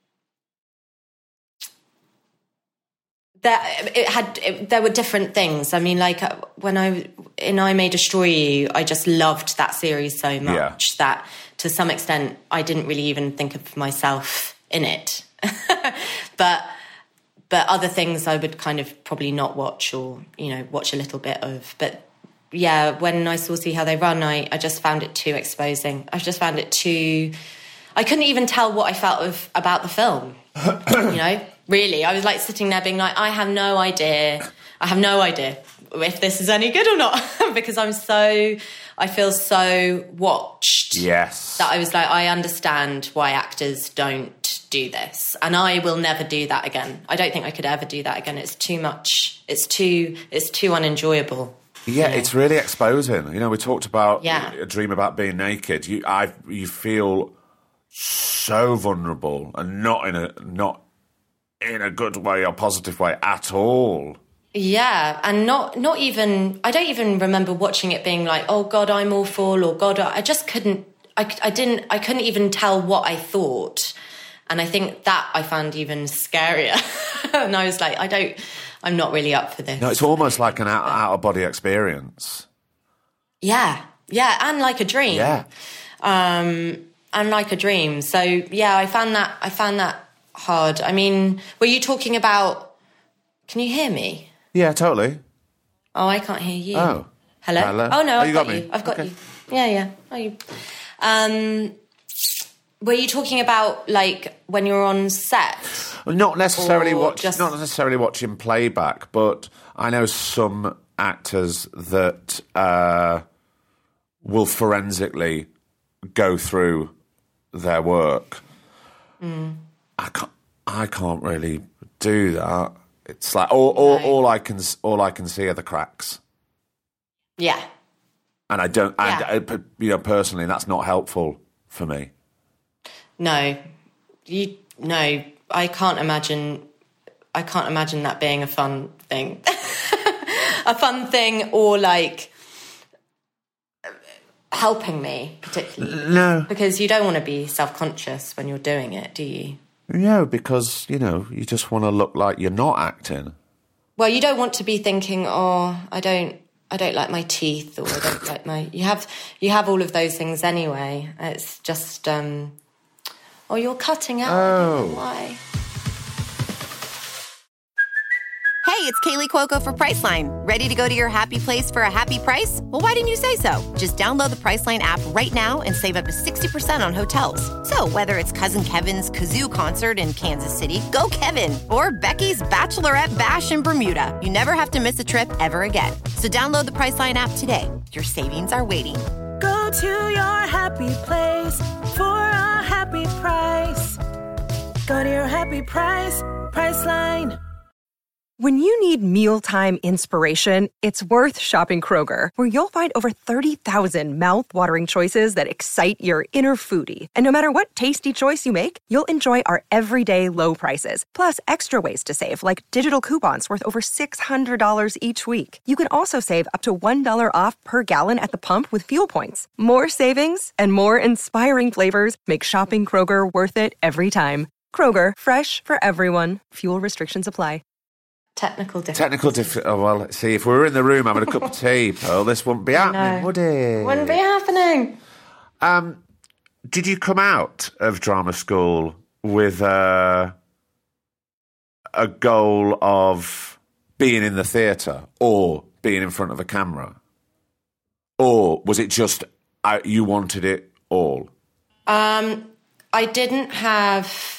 There, it had. It, there were different things. I mean, like when I in I May Destroy You, I just loved that series so much yeah. that, to some extent, I didn't really even think of myself in it. but but other things I would kind of probably not watch, or you know, watch a little bit of. But yeah, when I saw See How They Run, I, I just found it too exposing. I just found it too. I couldn't even tell what I felt of about the film. You know. Really, I was like sitting there being like, I have no idea. I have no idea if this is any good or not because I'm so, I feel so watched. Yes. That I was like, I understand why actors don't do this. And I will never do that again. I don't think I could ever do that again. It's too much. It's too, it's too unenjoyable. Yeah, you know? It's really exposing. You know, we talked about yeah. A Dream About Being Naked. You, I, you feel so vulnerable and not in a, not, in a good way or positive way at all. Yeah, and not not even, I don't even remember watching it being like, oh God, I'm awful, or God, I just couldn't, I, I didn't, I couldn't even tell what I thought. And I think that I found even scarier. And I was like, I don't, I'm not really up for this. No, it's almost like an out, out-of-body experience. Yeah, yeah, and like a dream. Yeah. Um, and like a dream. So yeah, I found that, I found that hard. I mean, were you talking about... Can you hear me? Yeah, totally. Oh, I can't hear you. Oh. Hello? Hello? Oh, no, oh, I've you got, got you. me. I've got okay. you. Yeah, yeah. Oh, you... Um, were you talking about, like, when you're on set? Not necessarily, watch, just... not necessarily watching playback, but I know some actors that uh, will forensically go through their work. Mm. I can't. I can't really do that. It's like all, all, no. all I can, all I can see are the cracks. Yeah, and I don't. Yeah. And I, you know, personally, that's not helpful for me. No, you. No, I can't imagine. I can't imagine that being a fun thing. A fun thing, or like helping me particularly. No, because you don't want to be self-conscious when you're doing it, do you? No, because, you know, you just want to look like you're not acting. Well, you don't want to be thinking, oh, I don't I don't like my teeth, or I don't like my... You have you have all of those things anyway. It's just, um... Oh, you're cutting out. Oh. I don't know why. Hey, it's Kaylee Cuoco for Priceline. Ready to go to your happy place for a happy price? Well, why didn't you say so? Just download the Priceline app right now and save up to sixty percent on hotels. So whether it's Cousin Kevin's Kazoo Concert in Kansas City, go Kevin, or Becky's Bachelorette Bash in Bermuda, you never have to miss a trip ever again. So download the Priceline app today. Your savings are waiting. Go to your happy place for a happy price. Go to your happy price, Priceline. When you need mealtime inspiration, it's worth shopping Kroger, where you'll find over thirty thousand mouth-watering choices that excite your inner foodie. And no matter what tasty choice you make, you'll enjoy our everyday low prices, plus extra ways to save, like digital coupons worth over six hundred dollars each week. You can also save up to one dollar off per gallon at the pump with fuel points. More savings and more inspiring flavors make shopping Kroger worth it every time. Kroger, fresh for everyone. Fuel restrictions apply. Technical difficulties. Technical difficulties. Oh, well, see, if we were in the room having a cup of tea, Pearl, this wouldn't be happening, No. would it? Wouldn't be happening. Um, did you come out of drama school with uh, a goal of being in the theatre or being in front of a camera? Or was it just uh, you wanted it all? Um, I didn't have...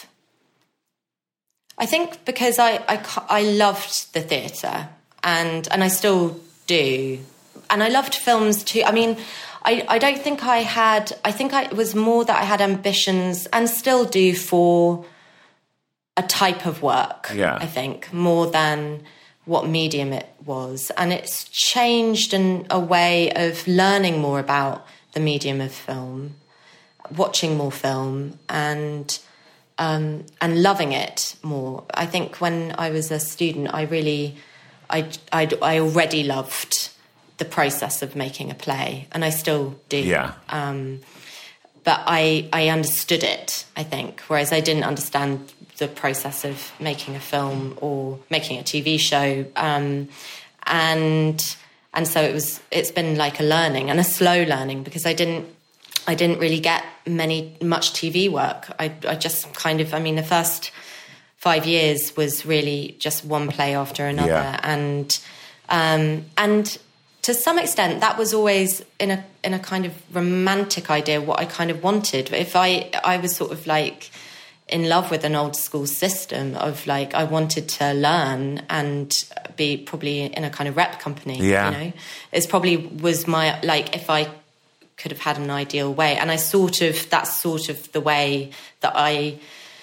I think because I, I, I loved the theatre, and and I still do. And I loved films too. I mean, I, I don't think I had... I think I, it was more that I had ambitions, and still do, for a type of work, yeah. I think, more than what medium it was. And it's changed in a way of learning more about the medium of film, watching more film, and... um, and loving it more. I think when I was a student, I really, I, I, I already loved the process of making a play, and I still do. Yeah. Um, but I, I understood it, I think, whereas I didn't understand the process of making a film or making a T V show. Um, and and so it was. It's been like a learning and a slow learning, because I didn't I didn't really get many much T V work. I I just kind of I mean the first five years was really just one play after another, yeah. and um, and to some extent that was always in a in a kind of romantic idea what I kind of wanted. If I I was sort of like in love with an old school system of like I wanted to learn and be probably in a kind of rep company. Yeah. You know, it's probably was my like if I could have had an ideal way, and I sort of that's sort of the way that I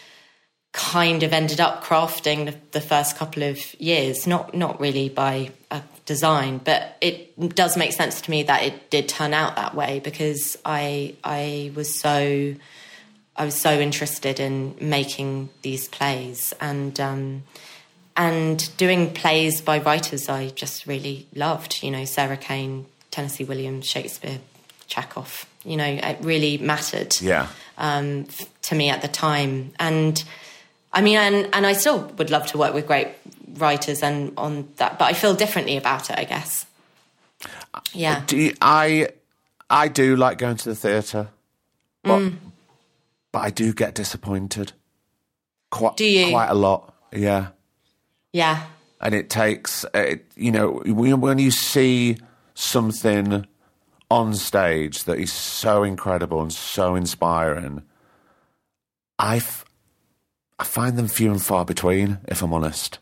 kind of ended up crafting the, the first couple of years. Not not really by a design, but it does make sense to me that it did turn out that way, because I I was so. I was so interested in making these plays, and um, and doing plays by writers I just really loved. You know, Sarah Kane, Tennessee Williams, Shakespeare, Chekhov. You know, it really mattered. Yeah. Um, f- to me at the time, and I mean, and and I still would love to work with great writers and on that, but I feel differently about it, I guess. Yeah. Do you, I I do like going to the theatre, but. Mm. But I do get disappointed. Quite, do you? Quite a lot, yeah. Yeah. And it takes, it, you know, when you see something on stage that is so incredible and so inspiring, I, f- I find them few and far between, if I'm honest.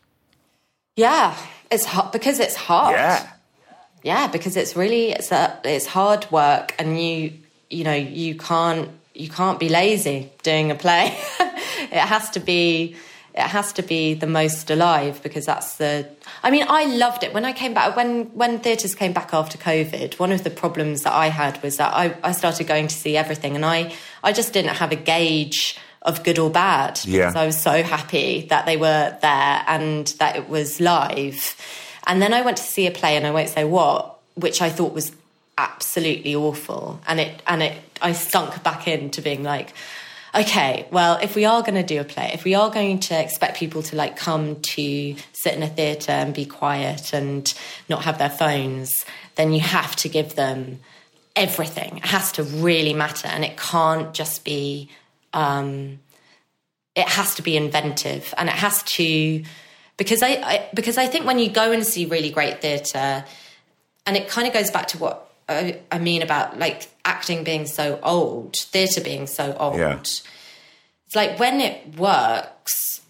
Yeah, it's hard because it's hard. Yeah. Yeah, because it's really, it's a, it's hard work, and you, you know, you can't, you can't be lazy doing a play. It has to be, it has to be the most alive, because that's the, I mean, I loved it. When I came back, when, when theatres came back after COVID, one of the problems that I had was that I, I started going to see everything, and I, I just didn't have a gauge of good or bad, because yeah. I was so happy that they were there and that it was live. And then I went to see a play, and I won't say what, which I thought was absolutely awful, and it and it I sunk back into being like, okay, well, if we are going to do a play, if we are going to expect people to like come to sit in a theatre and be quiet and not have their phones, then you have to give them everything. It has to really matter, and it can't just be um it has to be inventive, and it has to because I, I because I think when you go and see really great theatre, and it kind of goes back to what I, I mean about like acting being so old, theatre being so old. Yeah. It's like when it works,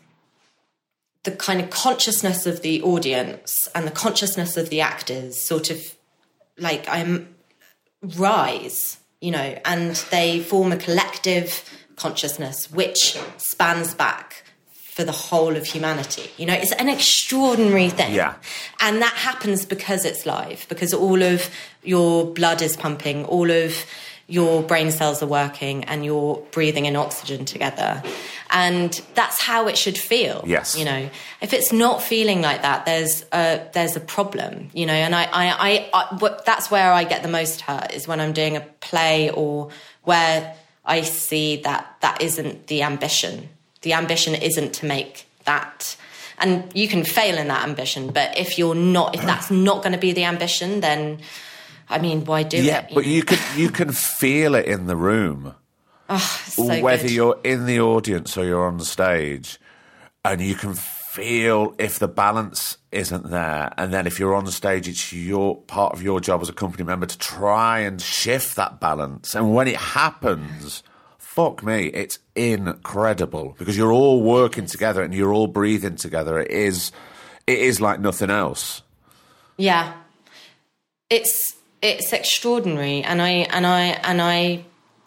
the kind of consciousness of the audience and the consciousness of the actors sort of like I'm rise, you know, and they form a collective consciousness which spans back for the whole of humanity. You know, it's an extraordinary thing. Yeah. And that happens because it's live, because all of your blood is pumping, all of your brain cells are working, and you're breathing in oxygen together. And that's how it should feel. Yes. You know, if it's not feeling like that, there's a, there's a problem, you know, and I, I, I, I what, that's where I get the most hurt, is when I'm doing a play or where I see that that isn't the ambition. The ambition isn't to make that. And you can fail in that ambition, but if you're not, if that's not going to be the ambition, then, I mean, why do yeah, it? Yeah, but know? you can you can feel it in the room. Oh, so whether good. you're in the audience or you're on the stage, and you can feel if the balance isn't there. And then if you're on the stage, it's your part of your job as a company member to try and shift that balance. And when it happens, fuck me, it's incredible, because you're all working together and you're all breathing together. It is, it is like nothing else. Yeah, it's it's extraordinary, and I and I and I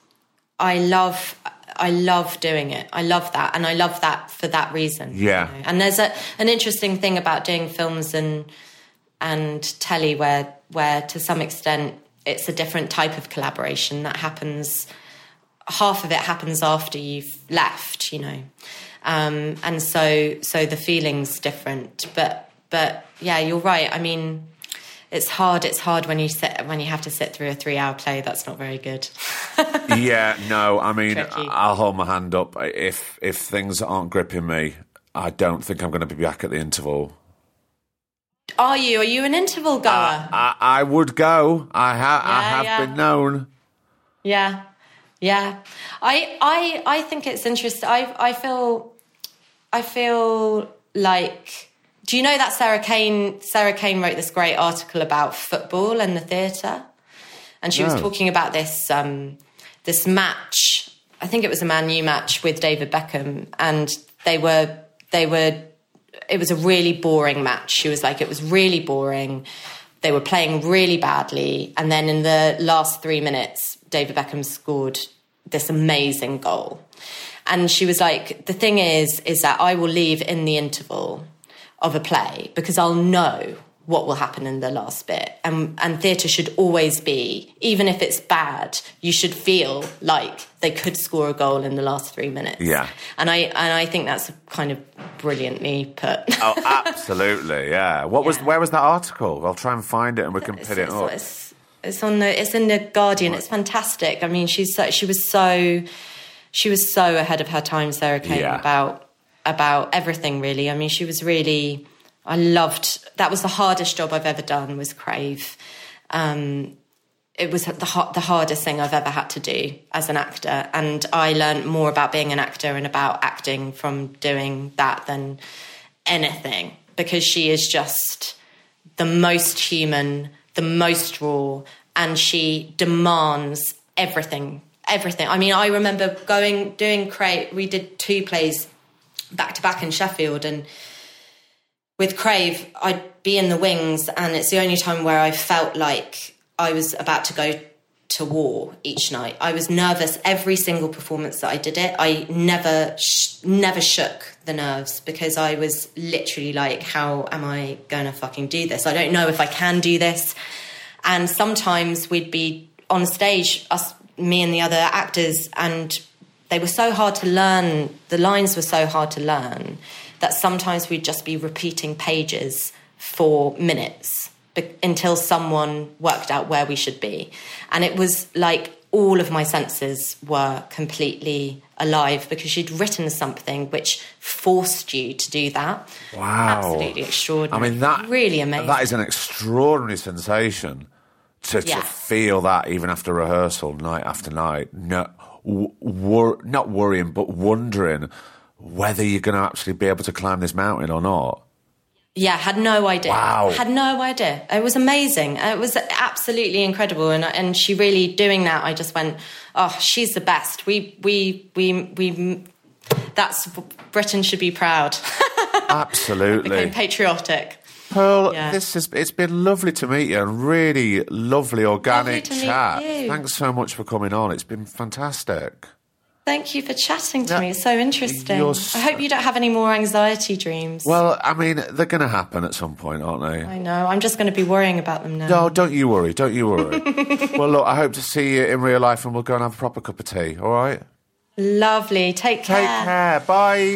I love I love doing it. I love that, and I love that for that reason. Yeah, you know? And there's a an interesting thing about doing films and and telly, where where to some extent it's a different type of collaboration that happens half of it happens after you've left, you know. Um, and so so the feeling's different. But but yeah, you're right. I mean, it's hard. It's hard when you sit when you have to sit through a three-hour play. That's not very good. Yeah, no. I mean, Tricky. I'll hold my hand up. If if things aren't gripping me, I don't think I'm going to be back at the interval. Are you? Are you an interval goer? Uh, I, I would go. I, ha- Yeah, I have yeah. been known. Yeah, yeah. I I I think it's interesting. I I feel I feel like. Do you know that Sarah Kane? Sarah Kane wrote this great article about football and the theatre, and she No. was talking about this um, this match. I think it was a Man U match with David Beckham, and they were they were. It was a really boring match. She was like, it was really boring. They were playing really badly, and then in the last three minutes, David Beckham scored this amazing goal. And she was like, the thing is, is that I will leave in the interval of a play because I'll know what will happen in the last bit. And, and theatre should always be, even if it's bad, you should feel like they could score a goal in the last three minutes. Yeah. And I and I think that's kind of brilliantly put. Oh, absolutely, yeah. What was? Yeah. Where was that article? I'll try and find it and we can It's, pin it it's, up. it's, it's on the. It's in the Guardian. It's fantastic. I mean, she's so, she was so she was so ahead of her time, Sarah Kane, Yeah. about about everything. Really, I mean, she was really. I loved. That was the hardest job I've ever done. Was Crave. Um, it was the the hardest thing I've ever had to do as an actor, and I learned more about being an actor and about acting from doing that than anything, because she is just the most human, the most raw, and she demands everything, everything. I mean, I remember going, doing Crave, we did two plays back to back in Sheffield, and with Crave, I'd be in the wings, and it's the only time where I felt like I was about to go to war each night. I was nervous every single performance that I did it. I never, sh- never shook the nerves, because I was literally like, how am I going to fucking do this? I don't know if I can do this. And sometimes we'd be on stage, us, me and the other actors, and they were so hard to learn. The lines were so hard to learn that sometimes we'd just be repeating pages for minutes be- until someone worked out where we should be. And it was like all of my senses were completely alive, because she'd written something which forced you to do that. Wow. Absolutely extraordinary. I mean, that really amazing. That is an extraordinary sensation to, Yeah. to feel that even after rehearsal, night after night. No, w- wor- not worrying, but wondering whether you're going to actually be able to climb this mountain or not. Yeah, had no idea. Wow. Had no idea. It was amazing. It was absolutely incredible. And and she really doing that, I just went, oh, she's the best. We, we, we, we, that's, Britain should be proud. Absolutely. Became patriotic. Pearl, Yeah. this has, it's been lovely to meet you, and really lovely organic Lovely to meet chat. you. Thanks so much for coming on. It's been fantastic. Thank you for chatting to No, me. It's so interesting. you're so- I hope you don't have any more anxiety dreams. Well, I mean, they're going to happen at some point, aren't they? I know. I'm just going to be worrying about them now. No, don't you worry. Don't you worry. Well, look, I hope to see you in real life, and we'll go and have a proper cup of tea, all right? Lovely. Take care. Take care. Bye.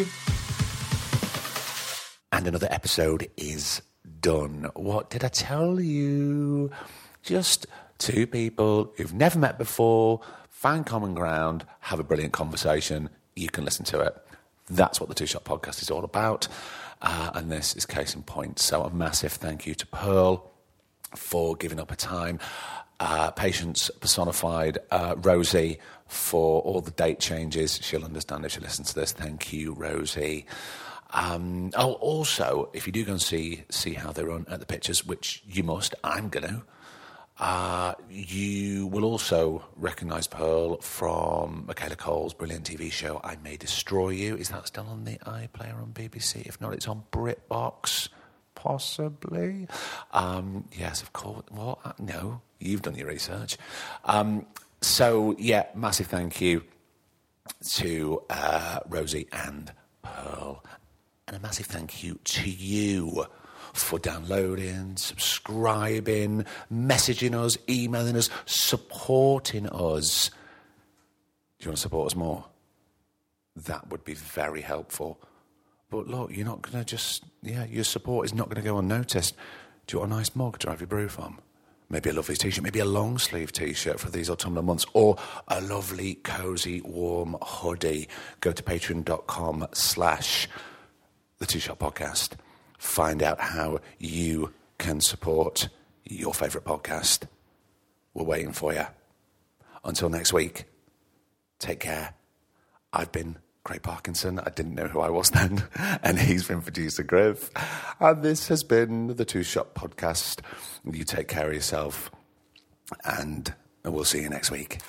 And another episode is done. What did I tell you? Just two people who've never met before, find common ground, have a brilliant conversation. You can listen to it. That's what the Two Shot Podcast is all about. Uh, and this is case in point. So a massive thank you to Pearl for giving up her time. Uh, Patience personified, uh, Rosie for all the date changes. She'll understand if she listens to this. Thank you, Rosie. Um, oh, also, if you do go and see see how they run at the Pictures, which you must, I'm going to, uh, you will also recognise Pearl from Michaela Cole's brilliant T V show, I May Destroy You. Is that still on the iPlayer on B B C? If not, it's on BritBox, possibly. Um, yes, of course. What? No, you've done your research. Um, so, yeah, massive thank you to uh, Rosie and Pearl. And a massive thank you to you for downloading, subscribing, messaging us, emailing us, supporting us. Do you want to support us more? That would be very helpful. But look, you're not going to just, yeah, your support is not going to go unnoticed. Do you want a nice mug to have your brew from? Maybe a lovely T-shirt, maybe a long-sleeve T-shirt for these autumnal months, or a lovely, cosy, warm hoodie. Go to patreon.com slash the Two-Shot Podcast. Find out how you can support your favourite podcast. We're waiting for you. Until next week, take care. I've been Craig Parkinson. I didn't know who I was then. And he's been producer Griff. And this has been the Two Shot Podcast. You take care of yourself. And we'll see you next week.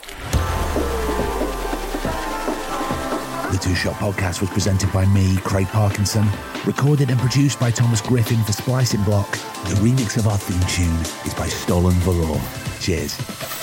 The Two Shot Podcast was presented by me, Craig Parkinson. Recorded and produced by Thomas Griffin for Splicing Block. The remix of our theme tune is by Stolen Valor. Cheers.